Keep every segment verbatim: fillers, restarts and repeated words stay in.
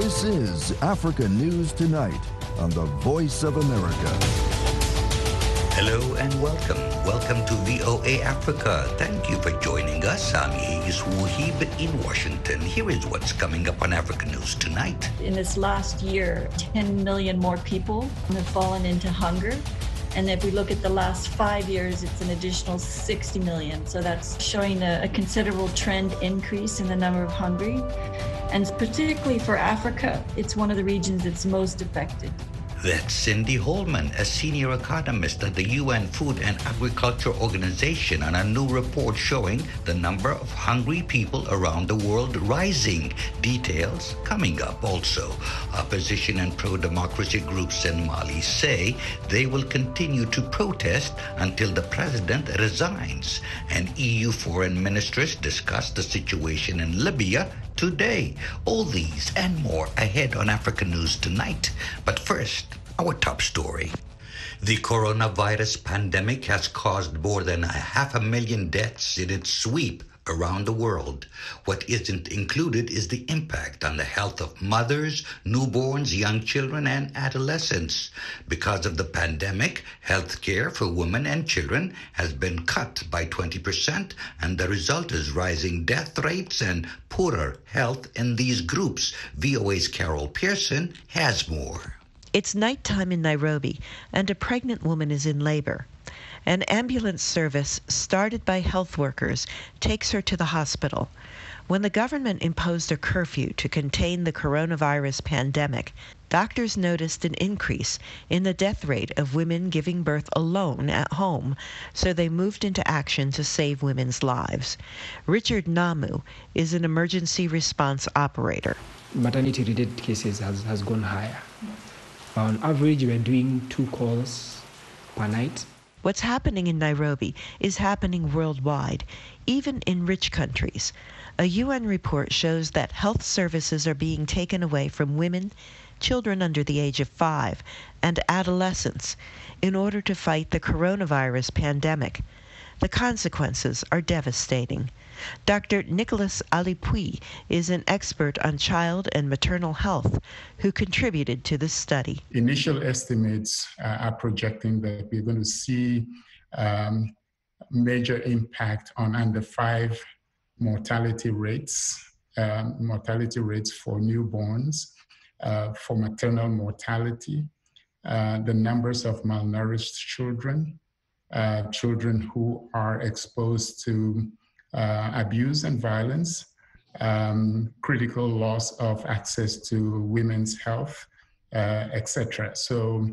This is Africa News Tonight on the Voice of America. Hello and welcome. Welcome to V O A Africa. Thank you for joining us. I'm Aegis Wuhib in Washington. Here is what's coming up on Africa News Tonight. In this last year, ten million more people have fallen into hunger. And if we look at the last five years, it's an additional sixty million. So that's showing a, a considerable trend increase in the number of hungry. And particularly for Africa, it's one of the regions that's most affected. That's Cindy Holman, a senior economist at the U N Food and Agriculture Organization, on a new report showing the number of hungry people around the world rising. Details coming up also. Opposition and pro-democracy groups in Mali say they will continue to protest until the president resigns. And E U foreign ministers discuss the situation in Libya today. All these and more ahead on Africa News Tonight. But first, our top story. The coronavirus pandemic has caused more than a half a million deaths in its sweep around the world. What isn't included is the impact on the health of mothers, newborns, young children, and adolescents. Because of the pandemic, health care for women and children has been cut by twenty percent, and the result is rising death rates and poorer health in these groups. V O A's Carol Pearson has more. It's nighttime in Nairobi, and a pregnant woman is in labor. An ambulance service started by health workers takes her to the hospital. When the government imposed a curfew to contain the coronavirus pandemic, doctors noticed an increase in the death rate of women giving birth alone at home, so they moved into action to save women's lives. Richard Namu is an emergency response operator. Maternity-related cases has, has gone higher. On average, we're doing two calls per night. What's happening in Nairobi is happening worldwide, even in rich countries. A U N report shows that health services are being taken away from women, children under the age of five, and adolescents in order to fight the coronavirus pandemic. The consequences are devastating. Doctor Nicholas Alipui is an expert on child and maternal health who contributed to this study. Initial estimates uh, are projecting that we're going to see um, major impact on under five mortality rates, um, mortality rates for newborns, uh, for maternal mortality, uh, the numbers of malnourished children, uh, children who are exposed to Uh, abuse and violence, um, critical loss of access to women's health, uh, et cetera. So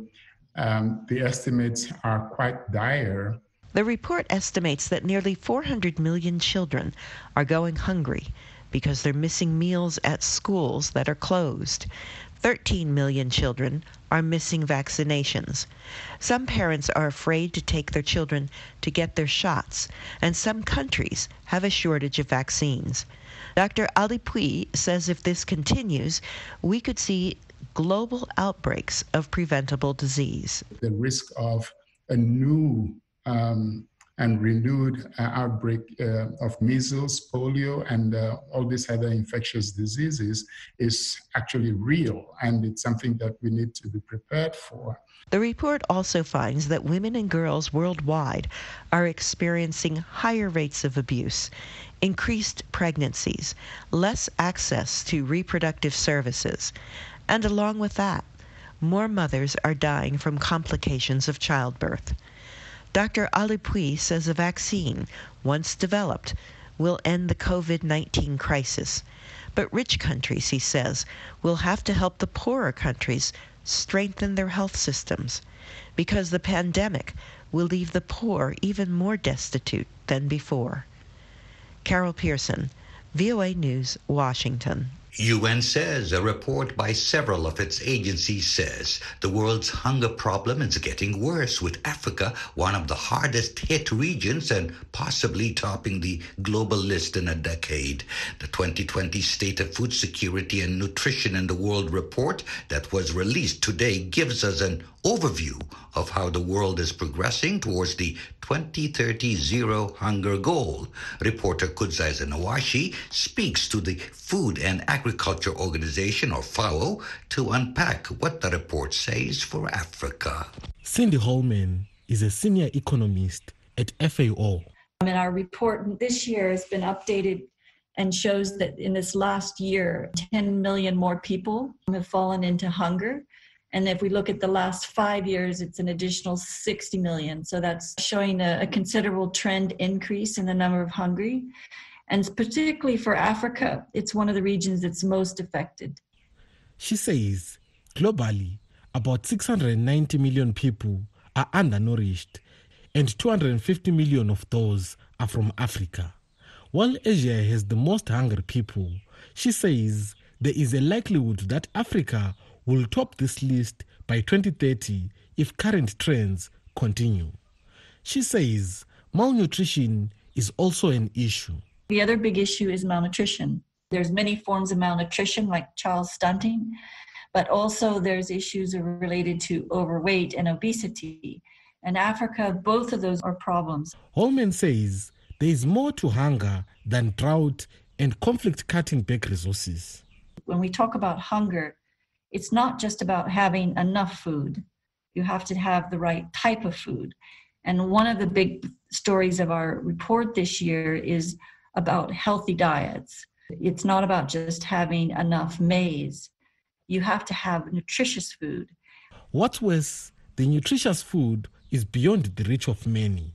um, the estimates are quite dire. The report estimates that nearly four hundred million children are going hungry because they're missing meals at schools that are closed. thirteen million children are missing vaccinations. Some parents are afraid to take their children to get their shots, and some countries have a shortage of vaccines. Doctor Alipui says if this continues, we could see global outbreaks of preventable disease. The risk of a new um, and renewed uh, outbreak uh, of measles, polio, and uh, all these other infectious diseases is actually real, and it's something that we need to be prepared for. The report also finds that women and girls worldwide are experiencing higher rates of abuse, increased pregnancies, less access to reproductive services, and along with that, more mothers are dying from complications of childbirth. Doctor Alipui says a vaccine, once developed, will end the covid nineteen crisis. But rich countries, he says, will have to help the poorer countries strengthen their health systems, because the pandemic will leave the poor even more destitute than before. Carol Pearson, V O A News, Washington. U N says a report by several of its agencies says the world's hunger problem is getting worse, with Africa one of the hardest hit regions and possibly topping the global list in a decade. The twenty twenty State of Food Security and Nutrition in the World report that was released today gives us an overview of how the world is progressing towards the twenty thirty zero hunger goal. Reporter Kudzai Zanawashi speaks to the Food and Agriculture Agriculture Organization, or FAO, to unpack what the report says for Africa. Cindy Holman is a senior economist at F A O. And our report this year has been updated and shows that in this last year, ten million more people have fallen into hunger. And if we look at the last five years, it's an additional sixty million. So that's showing a, a considerable trend increase in the number of hungry. And particularly for Africa, it's one of the regions that's most affected. She says globally, about six hundred ninety million people are undernourished, and two hundred fifty million of those are from Africa. While Asia has the most hungry people, she says there is a likelihood that Africa will top this list by twenty thirty if current trends continue. She says malnutrition is also an issue. The other big issue is malnutrition. There's many forms of malnutrition like child stunting, but also there's issues related to overweight and obesity. In Africa, both of those are problems. Holman says there is more to hunger than drought and conflict cutting back resources. When we talk about hunger, it's not just about having enough food. You have to have the right type of food. And one of the big stories of our report this year is about healthy diets. It's not about just having enough maize. You have to have nutritious food. What's worse, the nutritious food is beyond the reach of many.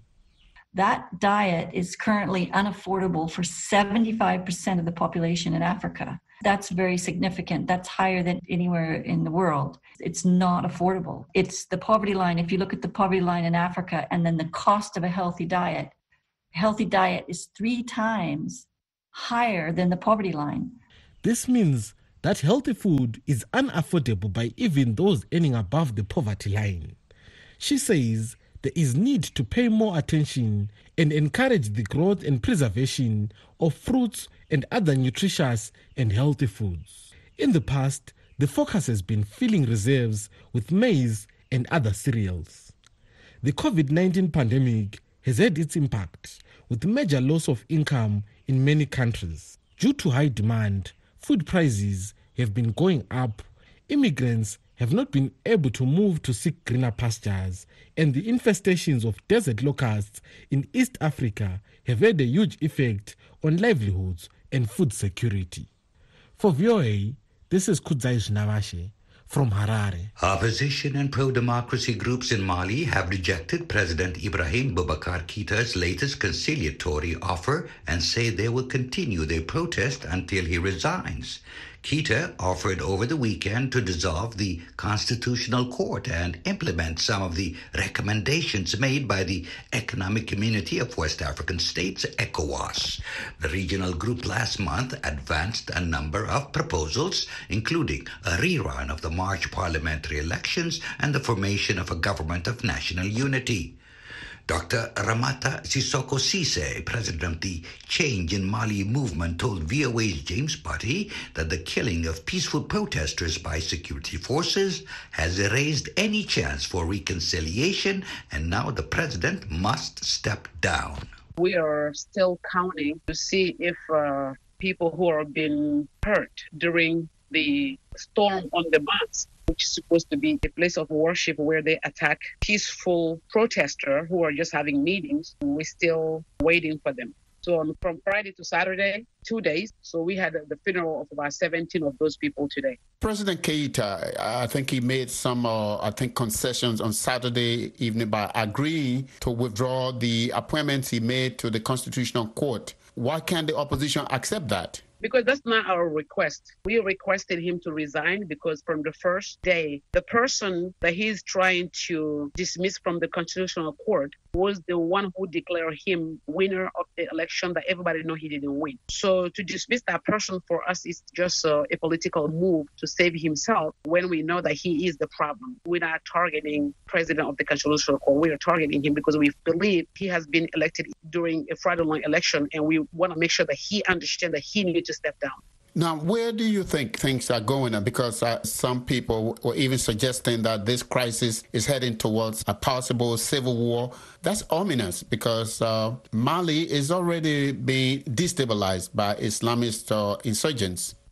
That diet is currently unaffordable for seventy-five percent of the population in Africa. That's very significant. That's higher than anywhere in the world. It's not affordable. It's the poverty line. If you look at the poverty line in Africa and then the cost of a healthy diet, a healthy diet is three times higher than the poverty line. This means that healthy food is unaffordable by even those earning above the poverty line. She says there is need to pay more attention and encourage the growth and preservation of fruits and other nutritious and healthy foods. In the past, the focus has been filling reserves with maize and other cereals. The COVID nineteen pandemic has had its impact, with major loss of income in many countries. Due to high demand, food prices have been going up, immigrants have not been able to move to seek greener pastures, and the infestations of desert locusts in East Africa have had a huge effect on livelihoods and food security. For V O A, this is Kudzai Shinavashe from Harare. Opposition and pro-democracy groups in Mali have rejected President Ibrahim Boubacar Keita's latest conciliatory offer and say they will continue their protest until he resigns. Keita offered over the weekend to dissolve the Constitutional Court and implement some of the recommendations made by the Economic Community of West African States, ECOWAS. The regional group last month advanced a number of proposals, including a rerun of the March parliamentary elections and the formation of a government of national unity. Doctor Ramata Sissoko Cisse, president of the Change in Mali movement, told V O A's James Butty that the killing of peaceful protesters by security forces has erased any chance for reconciliation, and now the president must step down. We are still counting to see if uh, people who are being hurt during the storm on the mosque, which is supposed to be a place of worship where they attack peaceful protesters who are just having meetings. We're still waiting for them. So from Friday to Saturday, two days. So we had the funeral of about seventeen of those people today. President Keita, I think he made some, uh, I think, concessions on Saturday evening by agreeing to withdraw the appointments he made to the Constitutional Court. Why can't the opposition accept that? Because that's not our request. We requested him to resign because from the first day, the person that he's trying to dismiss from the Constitutional Court was the one who declared him winner of the election that everybody know he didn't win. So to dismiss that person for us is just a, a political move to save himself when we know that he is the problem. We're not targeting president of the Constitutional Court. We are targeting him because we believe he has been elected during a fraudulent election, and we want to make sure that he understands that he needs to step down. Now, where do you think things are going? Because uh, some people were even suggesting that this crisis is heading towards a possible civil war. That's ominous because uh, Mali is already being destabilized by Islamist uh, insurgents.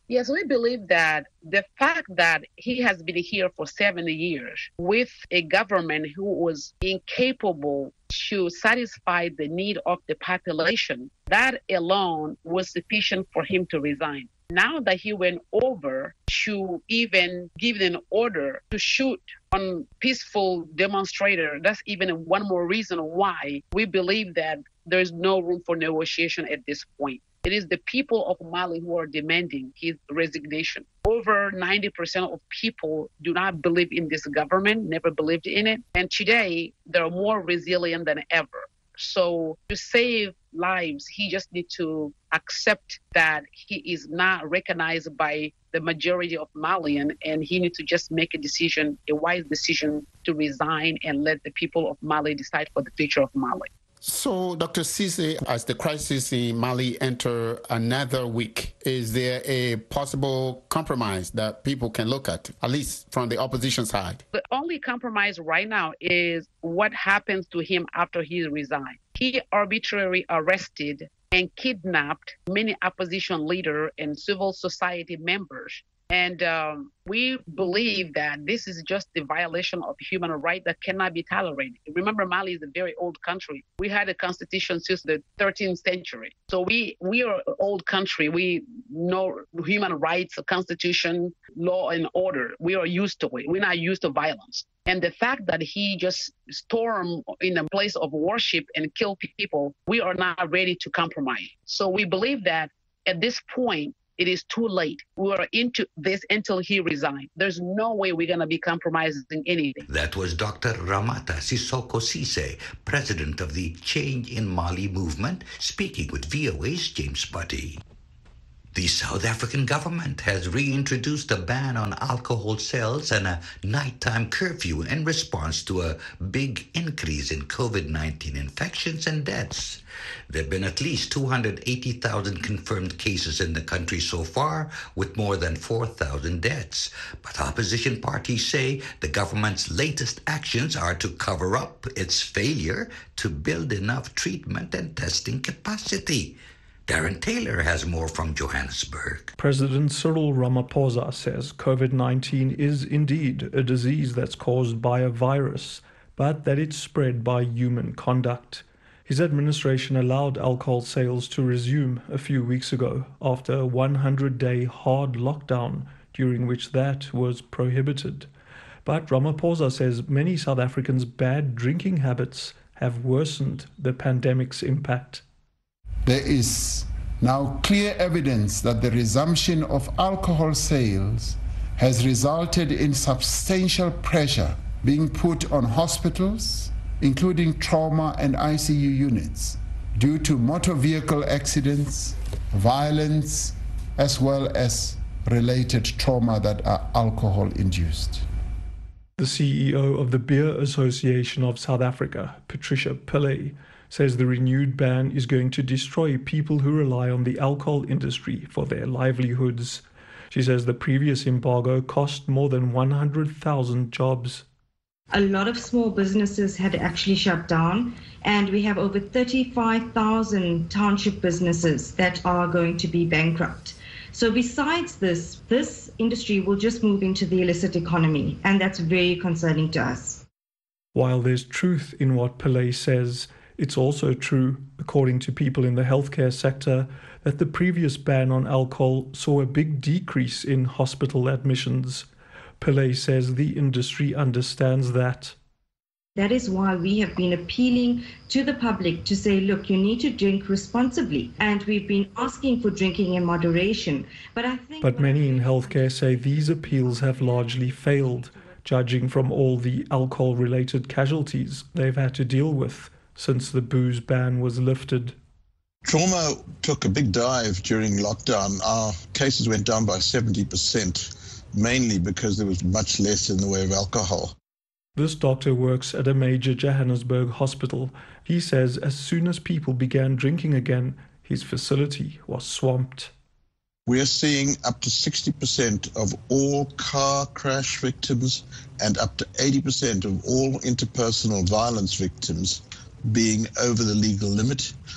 Yes, we believe that the fact that he has been here for seventy years with a government who was incapable to satisfy the need of the population, that alone was sufficient for him to resign. Now that he went over to even give an order to shoot on peaceful demonstrators, that's even one more reason why we believe that there's no room for negotiation at this point. It is the people of Mali who are demanding his resignation. Over ninety percent of people do not believe in this government, never believed in it. And today, they're more resilient than ever. So to save lives, he just needs to accept that he is not recognized by the majority of Malian, and he needs to just make a decision, a wise decision to resign and let the people of Mali decide for the future of Mali. So, Doctor Cisse, as the crisis in Mali enter another week, is there a possible compromise that people can look at, at least from the opposition side? The only compromise right now is what happens to him after he resigned. He arbitrarily arrested and kidnapped many opposition leaders and civil society members. And um, we believe that this is just the violation of human rights that cannot be tolerated. Remember, Mali is a very old country. We had a constitution since the thirteenth century. So we, we are an old country. We know human rights, constitution, law, and order. We are used to it. We're not used to violence. And the fact that he just stormed in a place of worship and killed people, we are not ready to compromise. So we believe that at this point, it is too late. We are into this until he resigns. There's no way we're going to be compromising anything. That was Doctor Ramata Sissoko Cisse, president of the Change in Mali movement, speaking with V O A's James Buddy. The South African government has reintroduced a ban on alcohol sales and a nighttime curfew in response to a big increase in COVID nineteen infections and deaths. There have been at least two hundred eighty thousand confirmed cases in the country so far, with more than four thousand deaths. But opposition parties say the government's latest actions are to cover up its failure to build enough treatment and testing capacity. Darren Taylor has more from Johannesburg. President Cyril Ramaphosa says COVID nineteen is indeed a disease that's caused by a virus, but that it's spread by human conduct. His administration allowed alcohol sales to resume a few weeks ago after a one hundred day hard lockdown during which that was prohibited. But Ramaphosa says many South Africans' bad drinking habits have worsened the pandemic's impact. There is now clear evidence that the resumption of alcohol sales has resulted in substantial pressure being put on hospitals, including trauma and I C U units, due to motor vehicle accidents, violence, as well as related trauma that are alcohol-induced. The C E O of the Beer Association of South Africa, Patricia Pillay, says the renewed ban is going to destroy people who rely on the alcohol industry for their livelihoods. She says the previous embargo cost more than one hundred thousand jobs. A lot of small businesses had actually shut down, and we have over thirty-five thousand township businesses that are going to be bankrupt. So besides this, this industry will just move into the illicit economy, and that's very concerning to us. While there's truth in what Pillay says, it's also true, according to people in the healthcare sector, that the previous ban on alcohol saw a big decrease in hospital admissions. Pillay says the industry understands that. That is why we have been appealing to the public to say, look, you need to drink responsibly. And we've been asking for drinking in moderation. But I think But many in healthcare say these appeals have largely failed, judging from all the alcohol-related casualties they've had to deal with since the booze ban was lifted. Trauma took a big dive during lockdown. Our cases went down by seventy percent, mainly because there was much less in the way of alcohol. This doctor works at a major Johannesburg hospital. He says as soon as people began drinking again, his facility was swamped. We are seeing up to sixty percent of all car crash victims and up to eighty percent of all interpersonal violence victims being over the legal limit.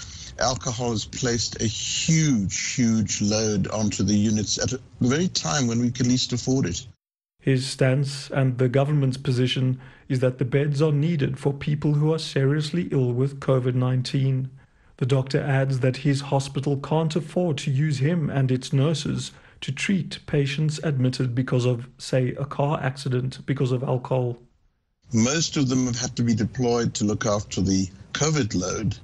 alcohol has placed a huge, huge load onto the units at the very time when we could least afford it. His stance and the government's position is that the beds are needed for people who are seriously ill with COVID nineteen. The doctor adds that his hospital can't afford to use him and its nurses to treat patients admitted because of, say, a car accident because of alcohol. Most of them have had to be deployed to look after the COVID load.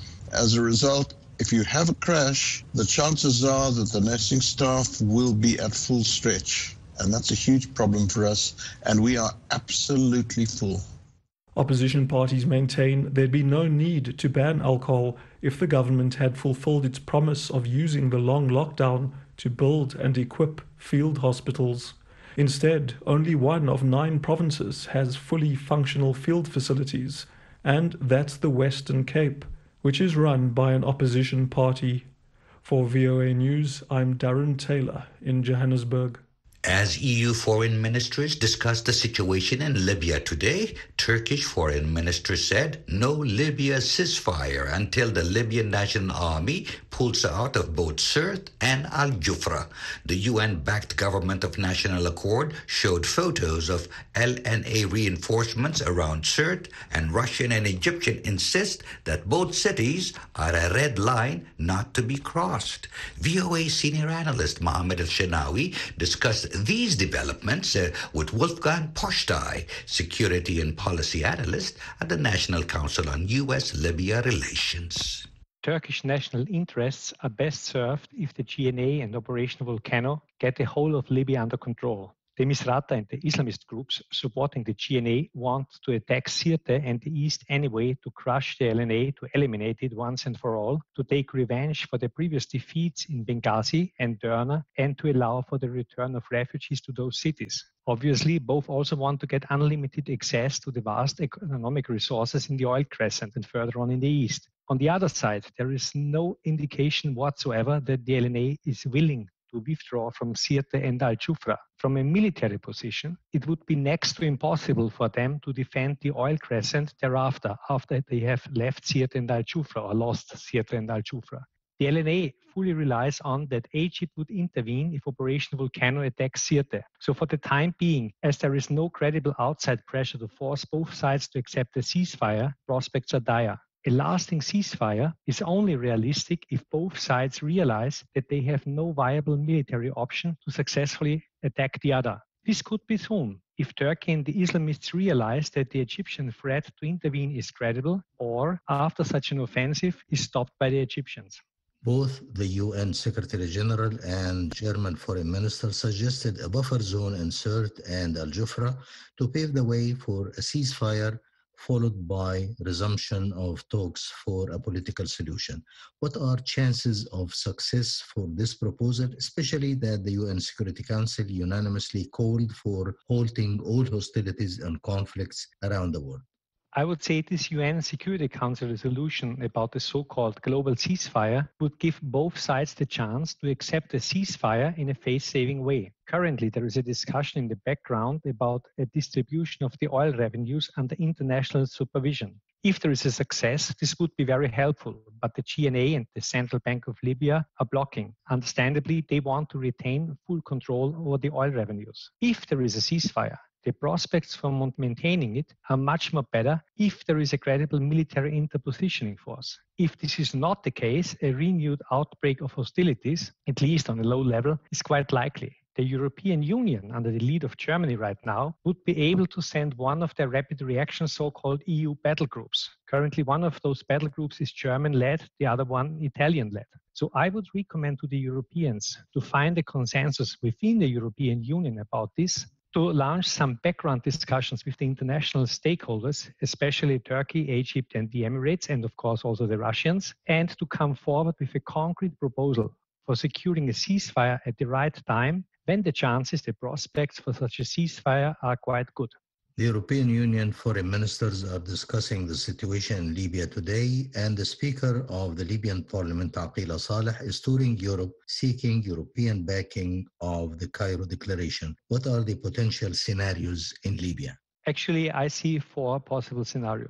As a result, if you have a crash, the chances are that the nursing staff will be at full stretch. And that's a huge problem for us, and we are absolutely full. Opposition parties maintain there'd be no need to ban alcohol if the government had fulfilled its promise of using the long lockdown to build and equip field hospitals. Instead, only one of nine provinces has fully functional field facilities, and that's the Western Cape, which is run by an opposition party. For V O A News, I'm Darren Taylor in Johannesburg. As E U foreign ministers discussed the situation in Libya today, Turkish foreign minister said no Libya ceasefire until the Libyan National Army pulls out of both Sirte and Al-Jufra. The U N-backed Government of National Accord showed photos of L N A reinforcements around Sirte, and Russian and Egyptian insist that both cities are a red line not to be crossed. V O A senior analyst Mohammed Al-Shanawi discussed these developments uh, with Wolfgang Postai, security and policy analyst at the National Council on U S Libya Relations. Turkish national interests are best served if the G N A and Operation Volcano get the whole of Libya under control. The Misrata and the Islamist groups supporting the G N A want to attack Sirte and the East anyway to crush the L N A, to eliminate it once and for all, to take revenge for the previous defeats in Benghazi and Derna, and to allow for the return of refugees to those cities. Obviously, both also want to get unlimited access to the vast economic resources in the Oil Crescent and further on in the East. On the other side, there is no indication whatsoever that the L N A is willing to withdraw from Sirte and Al-Jufra. From a military position, it would be next to impossible for them to defend the Oil Crescent thereafter, after they have left Sirte and Al-Jufra or lost Sirte and Al-Jufra. The L N A fully relies on that Egypt would intervene if Operation Volcano attacks Sirte. So for the time being, as there is no credible outside pressure to force both sides to accept a ceasefire, prospects are dire. A lasting ceasefire is only realistic if both sides realize that they have no viable military option to successfully attack the other. This could be soon, if Turkey and the Islamists realize that the Egyptian threat to intervene is credible, or after such an offensive is stopped by the Egyptians. Both the U N Secretary General and German Foreign Minister suggested a buffer zone in Sirte and Al-Jufra to pave the way for a ceasefire, followed by resumption of talks for a political solution. What are chances of success for this proposal, especially that the U N Security Council unanimously called for halting all hostilities and conflicts around the world? I would say this U N Security Council resolution about the so-called global ceasefire would give both sides the chance to accept a ceasefire in a face-saving way. Currently, there is a discussion in the background about a distribution of the oil revenues under international supervision. If there is a success, this would be very helpful, but the G N A and the Central Bank of Libya are blocking. Understandably, they want to retain full control over the oil revenues. If there is a ceasefire, the prospects for maintaining it are much more better if there is a credible military interpositioning force. If this is not the case, a renewed outbreak of hostilities, at least on a low level, is quite likely. The European Union, under the lead of Germany right now, would be able to send one of their rapid reaction so-called E U battle groups. Currently, one of those battle groups is German-led, the other one Italian-led. So I would recommend to the Europeans to find a consensus within the European Union about this, to launch some background discussions with the international stakeholders, especially Turkey, Egypt, and the Emirates, and of course also the Russians, and to come forward with a concrete proposal for securing a ceasefire at the right time, when the chances, the prospects for such a ceasefire are quite good. The European Union foreign ministers are discussing the situation in Libya today, and the Speaker of the Libyan Parliament, Aqila Saleh, is touring Europe seeking European backing of the Cairo Declaration. What are the potential scenarios in Libya? Actually, I see four possible scenarios.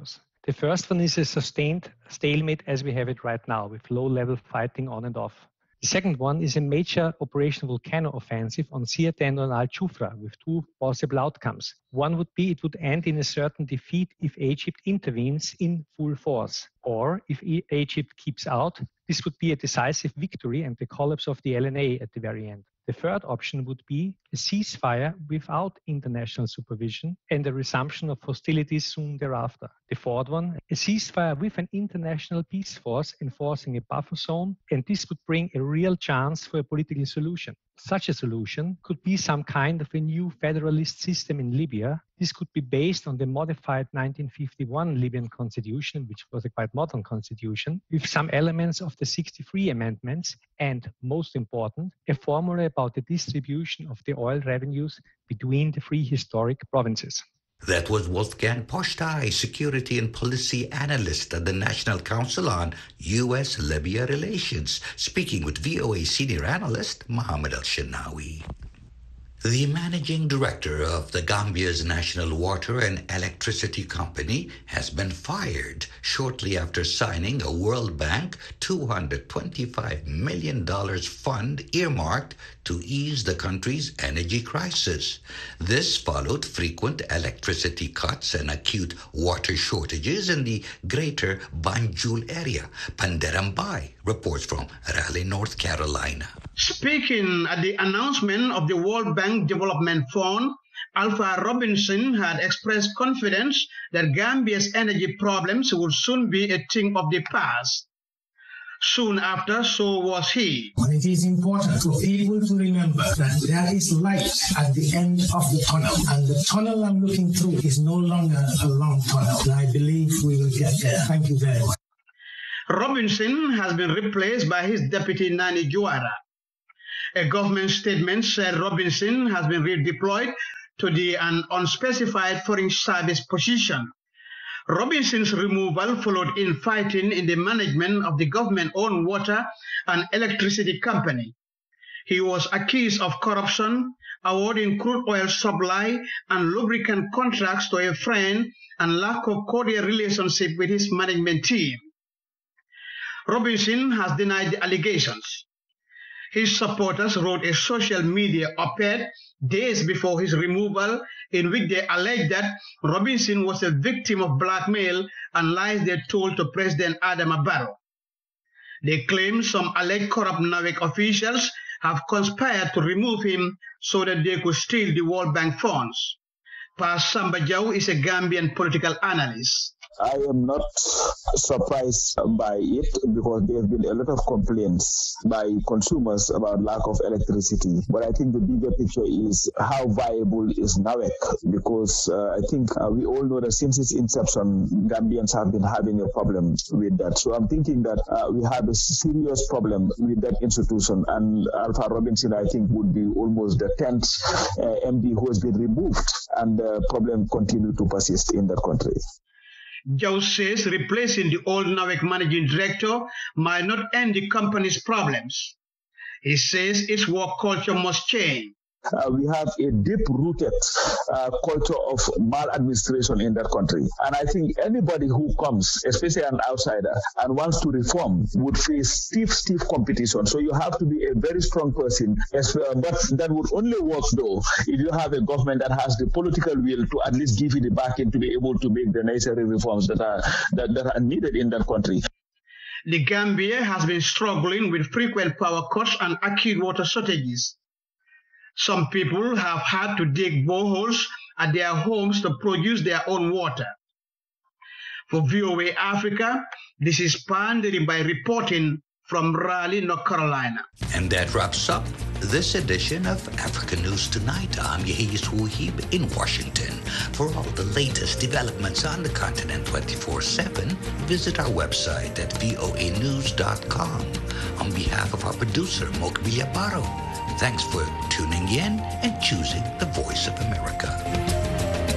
The first one is a sustained stalemate as we have it right now, with low-level fighting on and off. The second one is a major operational volcano offensive on Sirte and on Al Jufra, with two possible outcomes. One would be it would end in a certain defeat if Egypt intervenes in full force. Or if e- Egypt keeps out, this would be a decisive victory and the collapse of the L N A at the very end. The third option would be a ceasefire without international supervision and a resumption of hostilities soon thereafter. The fourth one, a ceasefire with an international peace force enforcing a buffer zone, and this would bring a real chance for a political solution. Such a solution could be some kind of a new federalist system in Libya. This could be based on the modified nineteen fifty-one Libyan constitution, which was a quite modern constitution, with some elements of the sixty-three amendments, and most important, a formula about the distribution of the oil revenues between the three historic provinces. That was Wolfgang Postai, security and policy analyst at the National Council on U S Libya Relations, speaking with V O A senior analyst Mohammed Al-Shinawi. The managing director of the Gambia's National Water and Electricity Company has been fired shortly after signing a World Bank two hundred twenty-five million dollars fund earmarked to ease the country's energy crisis. This followed frequent electricity cuts and acute water shortages in the greater Banjul area. Pandarambai reports from Raleigh, North Carolina. Speaking at the announcement of the World Bank Development Fund, Alpha Robinson had expressed confidence that Gambia's energy problems would soon be a thing of the past. Soon after, so was he. But it is important for people to remember that there is light at the end of the tunnel, and the tunnel I'm looking through is no longer a long tunnel. And I believe we will get there. Thank you very much. Robinson has been replaced by his deputy Nani Juara. A government statement said Robinson has been redeployed to the an unspecified foreign service position. Robinson's removal followed infighting in the management of the government-owned water and electricity company. He was accused of corruption, awarding crude oil supply and lubricant contracts to a friend, and lack of cordial relationship with his management team. Robinson has denied the allegations. His supporters wrote a social media op-ed days before his removal in which they alleged that Robinson was a victim of blackmail and lies they told to President Adama Barrow. They claim some alleged corrupt NAWEC officials have conspired to remove him so that they could steal the World Bank funds. Pa Samba Jau is a Gambian political analyst. I am not surprised by it because there have been a lot of complaints by consumers about lack of electricity. But I think the bigger picture is how viable is NAWEC, because uh, I think uh, we all know that since its inception, Gambians have been having a problem with that. So I'm thinking that uh, we have a serious problem with that institution, and Alpha Robinson, I think, would be almost the tenth uh, M D who has been removed, and the problem continues to persist in that country. Joe says replacing the old NAWEC managing director might not end the company's problems. He says its work culture must change. Uh, we have a deep-rooted uh, culture of maladministration in that country. And I think anybody who comes, especially an outsider, and wants to reform would face stiff, stiff competition. So you have to be a very strong person. Yes, uh, but that would only work, though, if you have a government that has the political will to at least give you the backing to be able to make the necessary reforms that are, that, that are needed in that country. The Gambia has been struggling with frequent power cuts and acute water shortages. Some people have had to dig boreholes at their homes to produce their own water. For V O A Africa, this is Pandiri by reporting from Raleigh, North Carolina. And that wraps up this edition of Africa News Tonight. I'm Yehis Wuhib in Washington. For all the latest developments on the continent twenty-four seven, visit our website at voa news dot com. On behalf of our producer, Mokbilia Baro, thanks for tuning in and choosing the Voice of America.